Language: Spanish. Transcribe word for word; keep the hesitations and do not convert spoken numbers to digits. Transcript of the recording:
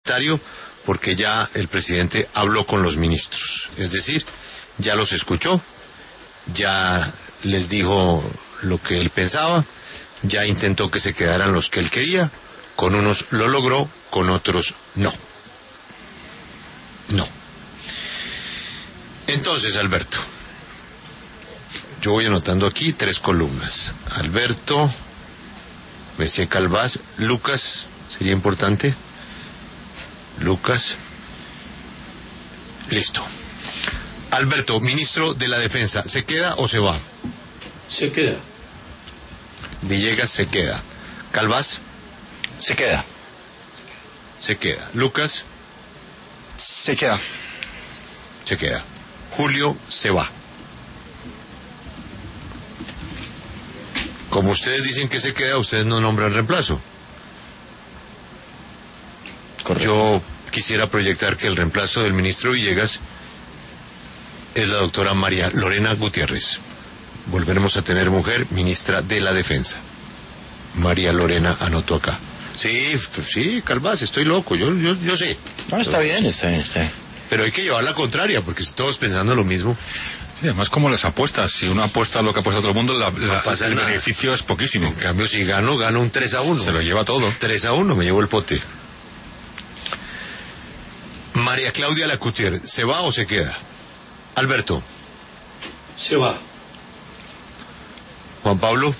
porque ya el presidente habló con los ministros, es decir, ya los escuchó, ya les dijo lo que él pensaba, ya intentó que se quedaran los que él quería, con unos lo logró, con otros no. No. Entonces, Alberto, yo voy anotando aquí tres columnas. Alberto, Messier Calvás, Lucas, sería importante. Lucas. Listo. Alberto, ministro de la Defensa, ¿se queda o se va? Se queda. Villegas se queda. Calvás. Se queda. Se queda. Lucas. Se queda. Se queda. Julio se va. Como ustedes dicen que se queda, ustedes no nombran reemplazo. Correcto. Yo quisiera proyectar que el reemplazo del ministro Villegas es la doctora María Lorena Gutiérrez. Volveremos a tener mujer ministra de la Defensa. María Lorena anotó acá. Sí, sí, Calvás, estoy loco, yo, yo, yo sé. No, está bien, está bien, está bien. Pero hay que llevar la contraria, porque todos pensando lo mismo. Sí, además como las apuestas, si uno apuesta lo que apuesta todo el mundo, la, la, pasa el nada. beneficio es poquísimo. En cambio, si gano, gano un tres a uno. Se lo lleva todo. tres a uno, me llevo el pote. María Claudia Lacutier, ¿se va o se queda? Alberto. Se va. Juan Pablo.